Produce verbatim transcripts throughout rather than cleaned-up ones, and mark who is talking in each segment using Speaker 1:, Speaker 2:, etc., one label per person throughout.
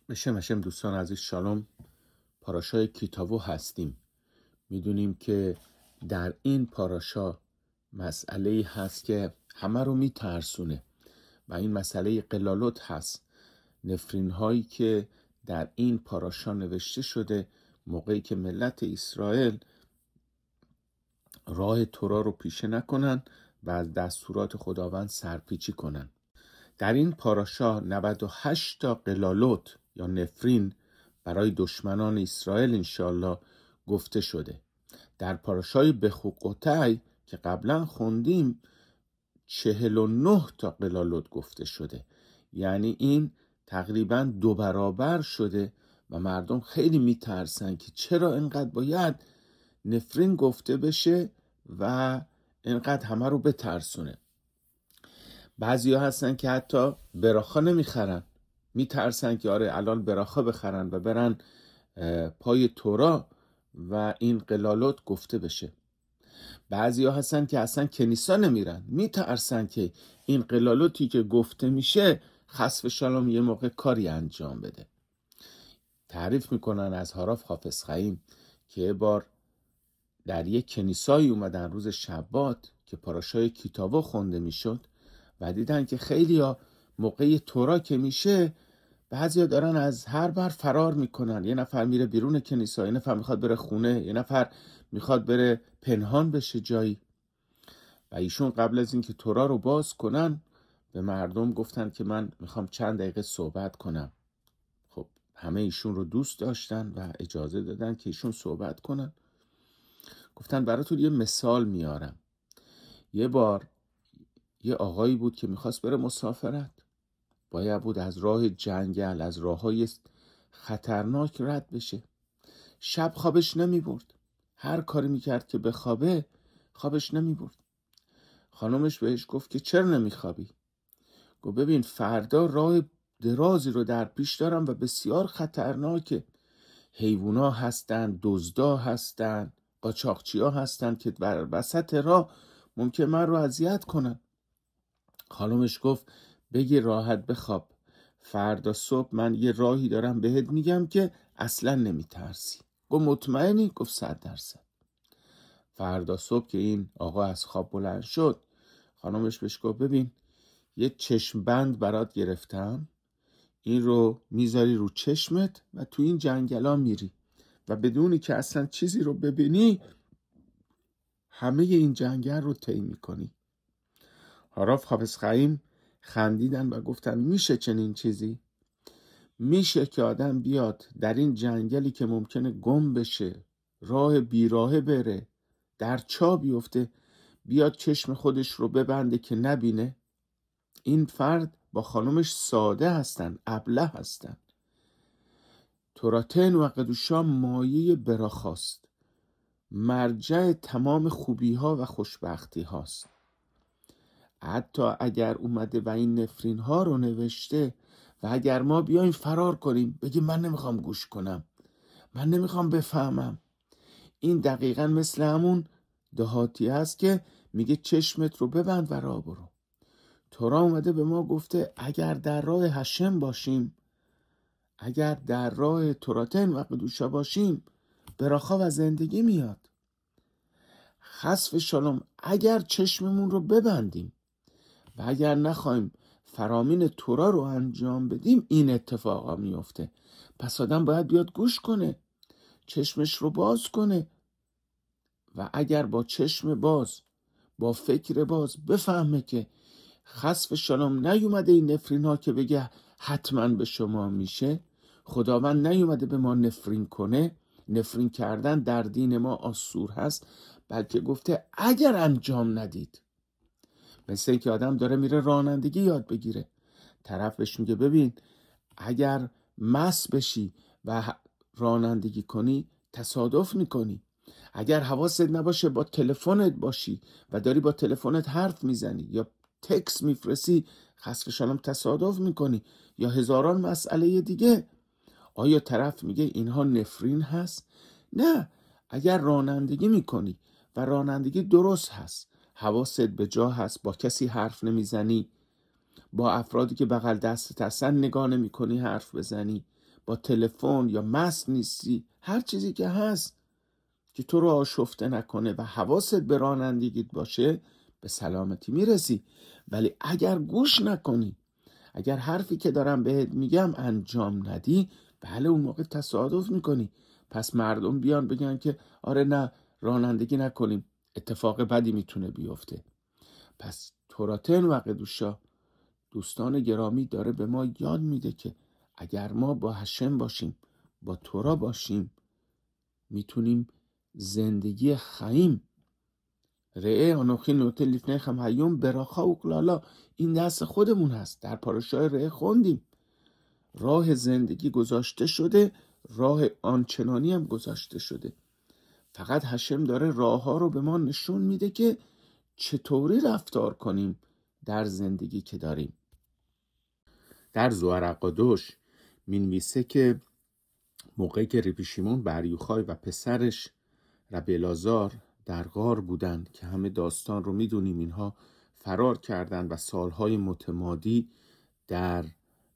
Speaker 1: بشم هشم دوستان عزیز، شالوم. پاراشای کیتاوو هستیم. میدونیم که در این پاراشا مسئله هست که همه رو میترسونه و این مسئله قلالوت هست. نفرین هایی که در این پاراشا نوشته شده موقعی که ملت اسرائیل راه تورا رو پیشه نکنن و از دستورات خداوند سرپیچی کنن. در این پاراشا نود و هشت تا قلالوت یا نفرین برای دشمنان اسرائیل انشالله گفته شده. در پاراشای بخوقوتای که قبلا خوندیم چهل و نه تا قلالوت گفته شده، یعنی این تقریبا دو برابر شده و مردم خیلی میترسن که چرا اینقدر باید نفرین گفته بشه و اینقدر همه رو بترسونه. بعضی ها هستن که حتی براخا نمیخرن، میترسن که آره الان براخا بخرن و برن پای تورا و این قلالوت گفته بشه. بعضی ها هستن که اصلا کنیسا نمیرن، میترسن که این قلالوتی که گفته میشه خسف شالوم یه موقع کاری انجام بده. تعریف میکنن از هاراف حافظ خیم که یه بار در یک کنیسایی اومدن روز شبات که پاراشای کیتاوو خونده میشد و دیدن که خیلی ها موقع تورا که میشه بعضی ها دارن از هر بر فرار میکنن. یه نفر میره بیرون کنیسا، یه نفر میخواد بره خونه، یه نفر میخواد بره پنهان بشه جایی. و ایشون قبل از اینکه تورا رو باز کنن به مردم گفتن که من میخوام چند دقیقه صحبت کنم. خب همه ایشون رو دوست داشتن و اجازه دادن که ایشون صحبت کنن. گفتن براتون یه مثال میارم. یه بار یه آقایی بود که میخواست بره مسافرت، باید بود از راه جنگل، از راههای خطرناک رد بشه. شب خوابش نمی برد، هر کاری میکرد که بخوابه خوابش نمی برد. خانمش بهش گفت که چرا نمیخوابی؟ گفت ببین فردا راه درازی رو در پیش دارم و بسیار خطرناکه. حیوونا هستن، دزدا هستن، قاچاقچیا هستن که بر وسط راه ممکن من رو اذیت کنن. خانمش گفت بگی راحت بخواب، فردا صبح من یه راهی دارم بهت میگم که اصلا نمیترسی. گفت مطمئنی؟ گفت صد درصد. فردا صبح که این آقا از خواب بلند شد خانمش بهش گفت ببین یه چشم بند برات گرفتم، این رو میذاری رو چشمت و تو این جنگلا میری و بدونی که اصلا چیزی رو ببینی همه این جنگل رو طی میکنی. هاراف حافظ خیم خندیدن و گفتن میشه چنین چیزی؟ میشه که آدم بیاد در این جنگلی که ممکنه گم بشه، راه بیراهه بره، در چاه بیفته، بیاد چشم خودش رو ببنده که نبینه؟ این فرد با خانمش ساده هستن، ابله هستن. توراتن و قدوشا مایه براخاست، مرجع تمام خوبی ها و خوشبختی هاست. حتی اگر اومده و این نفرین ها رو نوشته و اگر ما بیایم فرار کنیم بگیم من نمیخوام گوش کنم، من نمیخوام بفهمم، این دقیقا مثل همون دهاتی هست که میگه چشمت رو ببند و راه برو. تورا اومده به ما گفته اگر در راه هشم باشیم، اگر در راه توراتن و قدوشا باشیم براخا و زندگی میاد. خسف شالوم اگر چشممون رو ببندیم و اگر نخوایم فرامین تورا رو انجام بدیم این اتفاقا میفته. پس آدم باید بیاد گوش کنه، چشمش رو باز کنه و اگر با چشم باز، با فکر باز بفهمه که خسف شالوم نیومده این نفرین ها که بگه حتما به شما میشه. خداوند نیومده به ما نفرین کنه، نفرین کردن در دین ما آسور هست، بلکه گفته اگر انجام ندید. مثل این که آدم داره میره رانندگی یاد بگیره، طرف بهش میگه ببین اگر مست بشی و رانندگی کنی تصادف میکنی، اگر حواست نباشه با تلفنت باشی و داری با تلفنت حرف میزنی یا تکس میفرستی خسف شالوم تصادف میکنی یا هزاران مسئله دیگه. آیا طرف میگه اینها نفرین هست؟ نه، اگر رانندگی میکنی و رانندگی درست هست، حواست به جا هست، با کسی حرف نمیزنی، با افرادی که بغل دستت هستن نگاه نمیکنی حرف بزنی، با تلفن یا مست نیستی، هر چیزی که هست که تو رو آشفته نکنه و حواست به رانندگیت باشه، به سلامتی میرسی. ولی اگر گوش نکنی، اگر حرفی که دارم بهت میگم انجام ندی، بله اون موقع تصادف میکنی. پس مردم بیان بگن که آره نه رانندگی نکنیم، اتفاق بدی میتونه بیفته. پس توراتن و قدوشا، دوستان گرامی، داره به ما یاد میده که اگر ما با هشم باشیم، با تورا باشیم، میتونیم زندگی خیم. رئه آنوخی نوته لیفنیخم هیوم براخا و قلالا، این دست خودمون هست. در پاراشای رئه خوندیم راه زندگی گذاشته شده، راه آنچنانی هم گذاشته شده. فقط هشم داره راه ها رو به ما نشون میده که چطوری رفتار کنیم در زندگی که داریم. در زوار اقادوش مینویسه که موقعی که ربی شیمون بر یوخای و پسرش ربی العازار در غار بودند که همه داستان رو میدونیم، اینها فرار کردند و سالهای متمادی در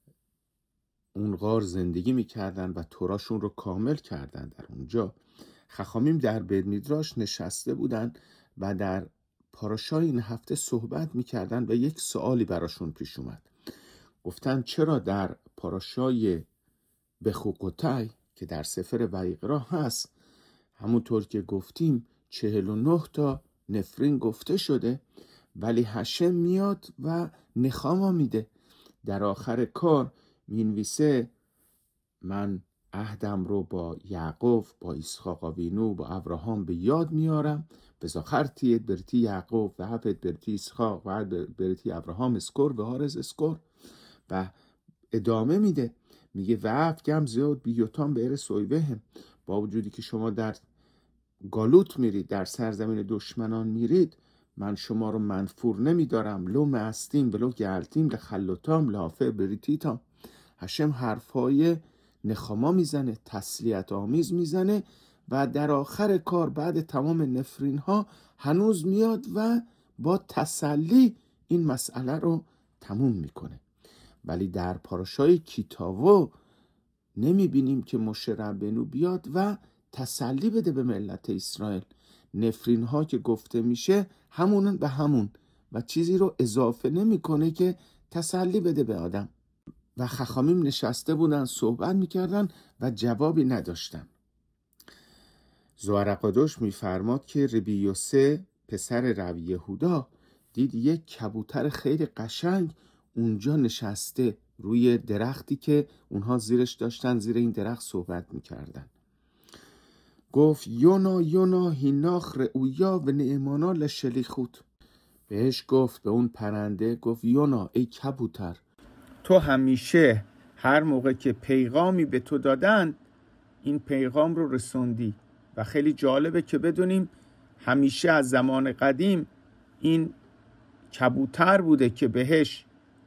Speaker 1: اون غار زندگی میکردن و توراشون رو کامل کردن. در اونجا خخامیم در بیت میدراش نشسته بودن و در پاراشای این هفته صحبت میکردن و یک سوالی براشون پیش اومد. گفتن چرا در پاراشای بخوقوتای که در سفر ویقرا هست، همونطور که گفتیم چهل و نه تا نفرین گفته شده، ولی هشم میاد و نخاما میده. در آخر کار مینویسه من عهدم رو با یعقوب، با اسحاق آوینو، با ابراهام به یاد میارم، بزاخرتیت برتی یعقوب و هفت برتی اسحاق و برتی ابراهام اسکور و هارز اسکور. و ادامه میده میگه و افگم زیاد بیوتان به ار سویوهم، با وجودی که شما در گالوت میرید، در سرزمین دشمنان میرید، من شما رو منفور نمیدارم. لو مستیم بلو گلتیم لخلوتام لافه بریتیتام. هشم حرفای نخاما میزنه، تسلیت آمیز میزنه و در آخر کار بعد تمام نفرین ها هنوز میاد و با تسلی این مسئله رو تموم میکنه. ولی در پاراشای کیتاوو نمیبینیم که موشه ربینو بیاد و تسلی بده به ملت اسرائیل. نفرین ها که گفته میشه همون به همون و چیزی رو اضافه نمیکنه که تسلی بده به آدم. و خخامیم نشسته بودن صحبت میکردن و جوابی نداشتن. زوار اقادوش میفرماد که ربی یوسه پسر ربی یهودا دید یک کبوتر خیلی قشنگ اونجا نشسته روی درختی که اونها زیرش داشتن، زیر این درخت صحبت میکردن. گفت یونا یونا هیناخ رؤیا و نعمانا لشلیخوت. بهش گفت، به اون پرنده گفت یونا ای کبوتر، تو همیشه هر موقع که پیغامی به تو دادن این پیغام رو رسوندی. و خیلی جالبه که بدونیم همیشه از زمان قدیم این کبوتر بوده که بهش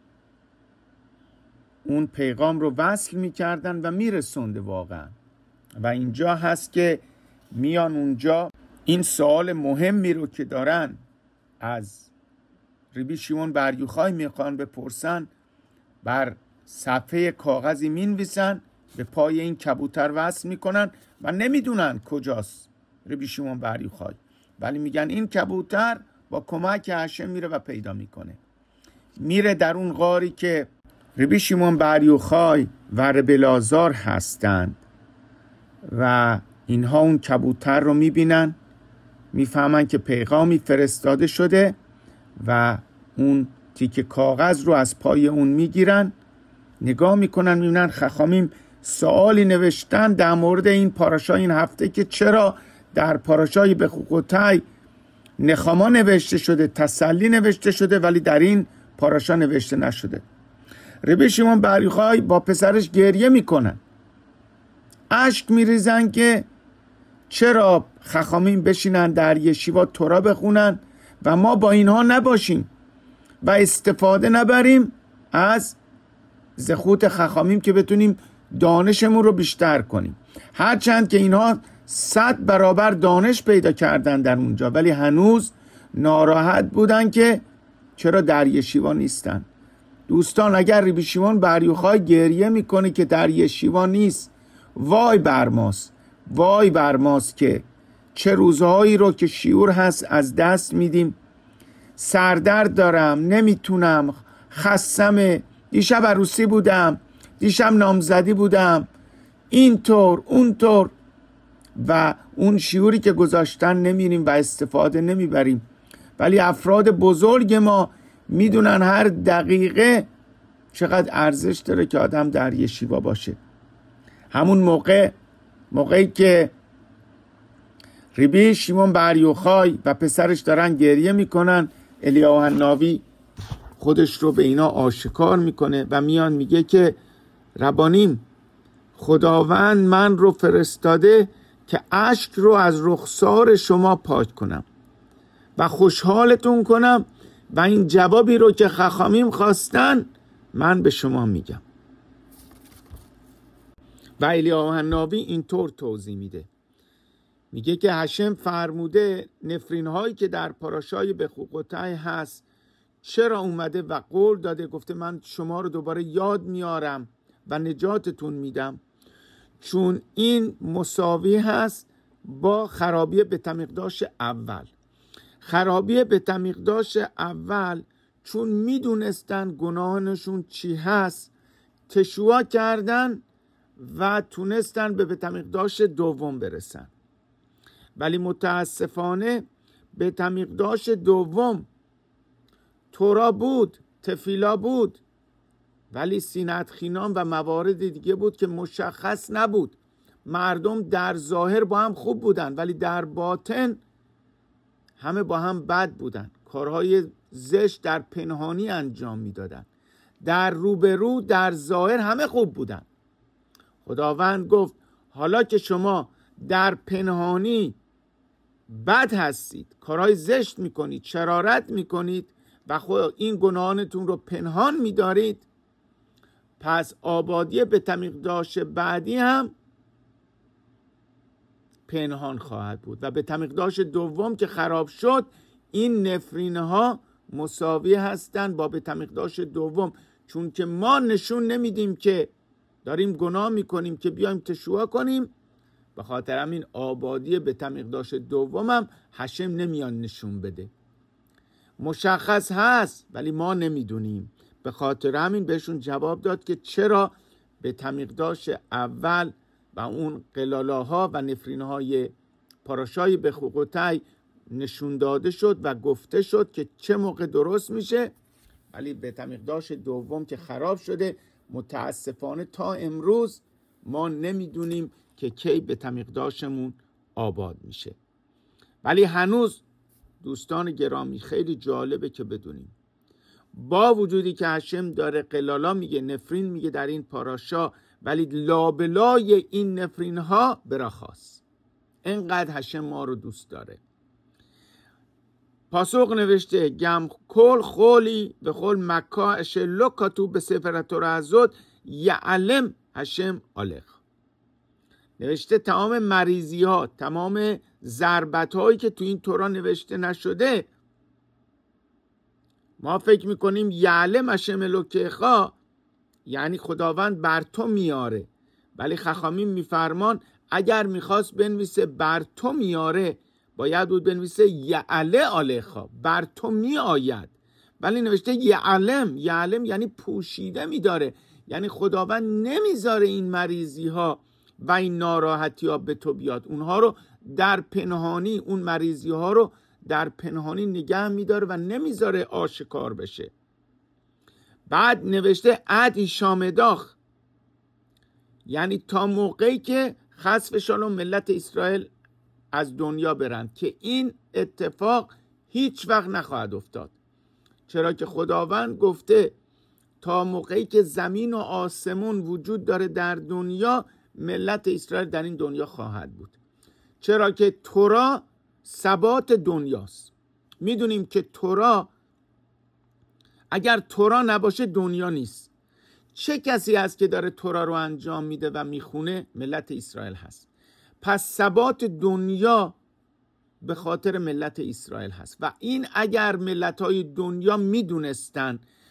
Speaker 1: اون پیغام رو وصل میکردن و میرسونده واقعا. و اینجا هست که میان اونجا این سوال مهمی رو که دارن از ربی شیمون بر یوخای میخوان بپرسن، بر صفحه کاغذی مینویسن، به پای این کبوتر وصل میکنن و نمیدونن کجاست ربی شیمون بر یوخای، ولی میگن این کبوتر با کمک هشم میره و پیدا میکنه. میره در اون غاری که ربی شیمون بر یوخای و ربی العازار هستند و اینها اون کبوتر رو میبینن، میفهمن که پیغامی فرستاده شده و اون تیکه کاغذ رو از پای اون میگیرن، نگاه میکنن، میبینن خخامیم سوالی نوشتن در مورد این پاراشا این هفته که چرا در پاراشای بخوقوتای نخاما نوشته شده، تسلی نوشته شده، ولی در این پاراشا نوشته نشده. ربی شیمون بر یوخای با پسرش گریه میکنن، اشک میریزن که چرا خخامیم بشینن در یشیوا تورا بخونن و ما با اینها نباشیم و استفاده نبریم از زخوت خخامیم که بتونیم دانشمون رو بیشتر کنیم. هرچند که اینها صد برابر دانش پیدا کردن در اونجا، ولی هنوز ناراحت بودن که چرا در یشیوا نیستن.
Speaker 2: دوستان اگر ربی شیمون بر یوخای گریه میکنه که در یشیوا نیست، وای بر ماست، وای بر ماست که چه روزهایی رو که شعور هست از دست میدیم. سردرد دارم، نمیتونم، خستم، دیشب عروسی بودم، دیشب نامزدی بودم، اینطور اونطور، و اون شعوری که گذاشتن نمیریم و استفاده نمیبریم. ولی افراد بزرگ ما میدونن هر دقیقه چقدر ارزش داره که آدم در یشیوا باشه. همون موقع موقعی که ربی شیمون بر یوخای و پسرش دارن گریه میکنن، الیاهو حناوی خودش رو به اینا آشکار میکنه و میان میگه که ربانیم، خداوند من رو فرستاده که اشک رو از رخسار شما پاک کنم و خوشحالتون کنم و این جوابی رو که خخامیم خواستن من به شما میگم. و الیاهو حناوی اینطور توضیح میده، میگه که هشم فرموده نفرین هایی که در پاراشای بخوقوتای هست چرا اومده و قول داده، گفته من شما رو دوباره یاد میارم و نجاتتون میدم، چون این مساوی هست با خرابی بیت المقدس اول. خرابی بیت المقدس اول چون میدونستن گناهانشون چی هست، تشوع کردن و تونستن به بیت المقدس دوم برسن. ولی متاسفانه بیت المقدس دوم تورا بود، تفیلا بود، ولی سینت خینام و موارد دیگه بود که مشخص نبود. مردم در ظاهر با هم خوب بودن ولی در باطن همه با هم بد بودن، کارهای زشت در پنهانی انجام میدادن. در روبرو در ظاهر همه خوب بودن. خداوند گفت حالا که شما در پنهانی بد هستید، کارهای زشت میکنید، شرارت میکنید و خود این گناهانتون رو پنهان میدارید، پس آبادی بیت المقدس بعدی هم پنهان خواهد بود و بیت المقدس دوم که خراب شد، این نفرین ها مساوی هستند با بیت المقدس دوم. چون که ما نشون نمیدیم که داریم گناه میکنیم که بیایم تشوع کنیم، به خاطر همین آبادی بیت المقدس دوم هم هشم نمیان نشون بده. مشخص هست ولی ما نمیدونیم. به خاطر همین بهشون جواب داد که چرا بیت المقدس اول و اون قلالاها و نفرینهای پاراشای بخوقوتای نشون داده شد و گفته شد که چه موقع درست میشه، ولی بیت المقدس دوم که خراب شده متاسفانه تا امروز ما نمیدونیم که کی بیت المقدسمون آباد میشه. ولی هنوز دوستان گرامی خیلی جالبه که بدونیم با وجودی که هشم داره قلالا میگه، نفرین میگه در این پاراشا، ولی لابلای این نفرین ها براخاست. اینقدر هشم ما رو دوست داره. پاسخ نوشته گم کل خولی به خول مکا اشلو کاتو به سفر تورا زد یعلم هشم آلخ. نوشته تمام مریضی ها، تمام ضربت هایی که تو این تورا نوشته نشده، ما فکر میکنیم یعلم هشم الوکیخا یعنی خداوند بر تو میاره، ولی خخامیم میفرمان اگر میخواست بنویسه بر تو میاره باید بود بنویسه یعله آلخا، بر تو می آید. ولی نوشته یعلم. یعلم یعنی پوشیده میداره، یعنی خداوند نمیذاره این مریضی ها و این ناراحتی ها به تو بیاد، اونها رو در پنهانی، اون مریضی ها رو در پنهانی نگه میداره و نمیذاره آشکار بشه. بعد نوشته عد شامداخ یعنی تا موقعی که خسف شالوم ملت اسرائیل از دنیا برند، که این اتفاق هیچ وقت نخواهد افتاد، چرا که خداوند گفته تا موقعی که زمین و آسمون وجود داره در دنیا ملت اسرائیل در این دنیا خواهد بود. چرا که تورا ثبات دنیاست. میدونیم که تورا، اگر تورا نباشه دنیا نیست. چه کسی هست که داره تورا رو انجام میده و میخونه؟ ملت اسرائیل هست. پس ثبات دنیا به خاطر ملت اسرائیل هست و این اگر ملت‌های دنیا میدونستن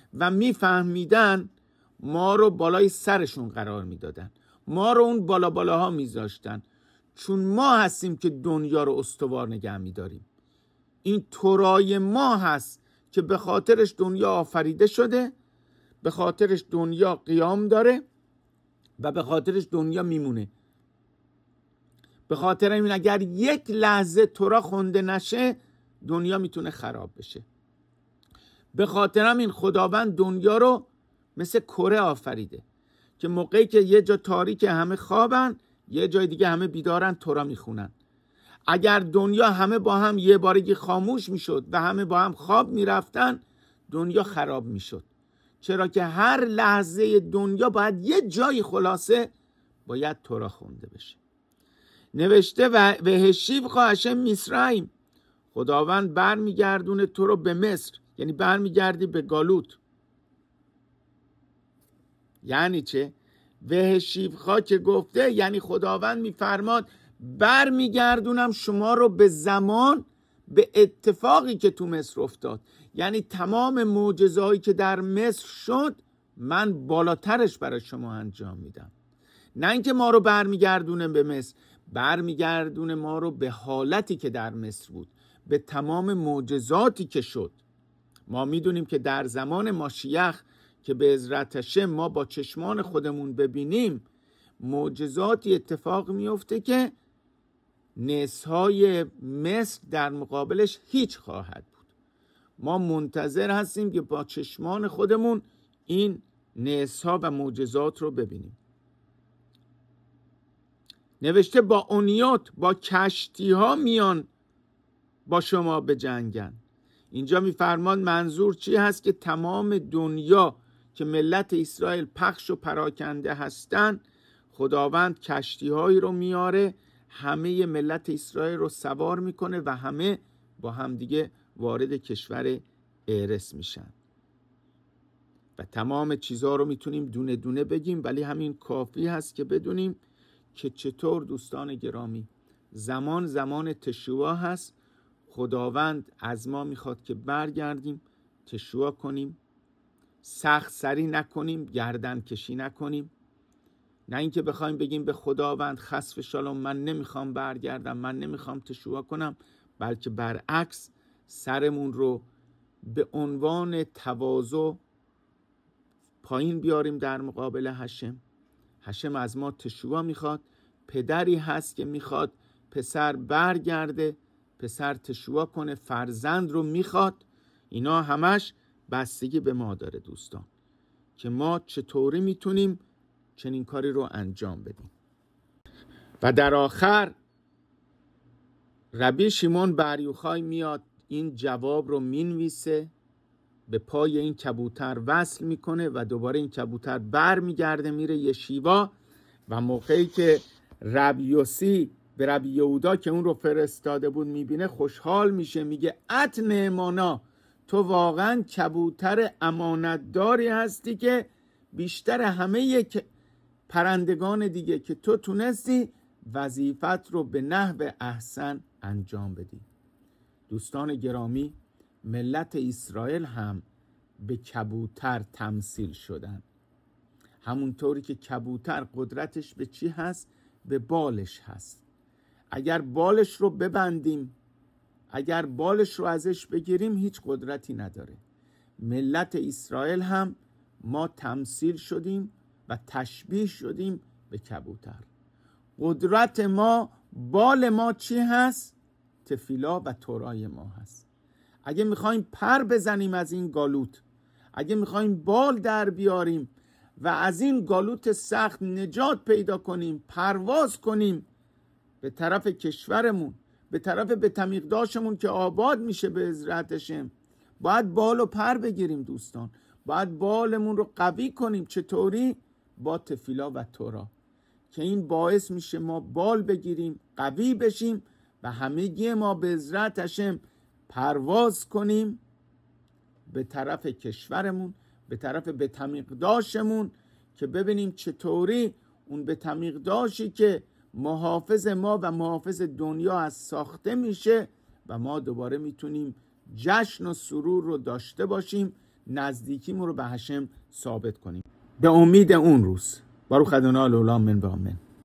Speaker 2: و میفهمیدن ما رو بالای سرشون قرار میدادن، ما رو اون بالا بالاها میذاشتن، چون ما هستیم که دنیا رو استوار نگه میداریم. این تورای ما هست که به خاطرش دنیا آفریده شده، به خاطرش دنیا قیام داره و به خاطرش دنیا میمونه. به خاطر این اگر یک لحظه تورا خونده نشه دنیا میتونه خراب بشه. به خاطر همین خداوند دنیا رو مثل کره آفریده که موقعی که یه جا تاریک همه خوابن، یه جای دیگه همه بیدارن تورا میخونن. اگر دنیا همه با هم یه بارگی خاموش میشد و همه با هم خواب میرفتن دنیا خراب میشد، چرا که هر لحظه دنیا باید یه جای خلاصه باید تورا خونده بشه. نوشته و و هشیب خواهشم میسرائیم، خداوند برمیگردونه تو رو به مصر، یعنی برمیگردی به گالوت. یعنی چه؟ و شیفخا که گفته یعنی خداوند میفرماد برمیگردونم شما رو به زمان، به اتفاقی که تو مصر افتاد. یعنی تمام معجزه‌هایی که در مصر شد من بالاترش برای شما انجام میدم. نه اینکه ما رو برمیگردونه به مصر، برمیگردونه ما رو به حالتی که در مصر بود، به تمام معجزاتی که شد. ما میدونیم که در زمان ماشیخ که به عزرت هشم ما با چشمان خودمون ببینیم معجزاتی اتفاق میفته که نسهای مصر در مقابلش هیچ خواهد بود. ما منتظر هستیم که با چشمان خودمون این نسها و معجزات رو ببینیم. نوشته با اونیات، با کشتی ها میان با شما به جنگن. اینجا میفرمان منظور چی هست؟ که تمام دنیا که ملت اسرائیل پخش و پراکنده هستن، خداوند کشتی هایی رو میاره، همه ملت اسرائیل رو سوار میکنه و همه با هم دیگه وارد کشور ارس میشن. و تمام چیزها رو میتونیم دونه دونه بگیم، ولی همین کافی هست که بدونیم که چطور دوستان گرامی زمان زمان تشوع هست. خداوند از ما میخواد که برگردیم، تشوع کنیم، سخت سری نکنیم، گردن کشی نکنیم. نه اینکه بخوایم بگیم به خداوند خسف شالوم من نمیخوام برگردم، من نمیخوام تشوع کنم، بلکه برعکس سرمون رو به عنوان تواضع پایین بیاریم در مقابل هشم. هشم از ما تشوع میخواد. پدری هست که میخواد پسر برگرده، پسر تشوع کنه، فرزند رو میخواد. اینا همش بستگی به ما داره دوستان که ما چطوری میتونیم چنین کاری رو انجام بدیم. و در آخر ربی شیمون بر یوخای میاد این جواب رو مینویسه، به پای این کبوتر وصل میکنه و دوباره این کبوتر بر میگرده میره یشیوا. و موقعی که ربی یوسی به ربی یهودا که اون رو فرستاده بود میبینه خوشحال میشه، میگه ات نعمانا، تو واقعا کبوتر امانتداری هستی که بیشتر همه یک پرندگان دیگه که تو تونستی وظیفت رو به نحو احسن انجام بدی. دوستان گرامی، ملت اسرائیل هم به کبوتر تمثیل شدن. همونطوری که کبوتر قدرتش به چی هست؟ به بالش هست. اگر بالش رو ببندیم، اگر بالش رو ازش بگیریم هیچ قدرتی نداره. ملت اسرائیل هم ما تمثیل شدیم و تشبیه شدیم به کبوتر. قدرت ما، بال ما چی هست؟ تفیلا و تورای ما هست. اگه میخوایم پر بزنیم از این گالوت، اگه میخوایم بال در بیاریم و از این گالوت سخت نجات پیدا کنیم، پرواز کنیم به طرف کشورمون، به طرف به تمیقداشمون که آباد میشه به عزرت هشم، باید بال و پر بگیریم دوستان. باید بالمون رو قوی کنیم. چطوری؟ با تفیلا و تورا، که این باعث میشه ما بال بگیریم، قوی بشیم و همگی ما به عزرت هشم پرواز کنیم به طرف کشورمون، به طرف به تمیقداشمون، که ببینیم چطوری اون به تمیقداشی که محافظ ما و محافظ دنیا از ساخته میشه و ما دوباره میتونیم جشن و سرور رو داشته باشیم، نزدیکیمون رو به هشم ثابت کنیم. به امید اون روز. باروخ ادونای العلا، آمین و آمین.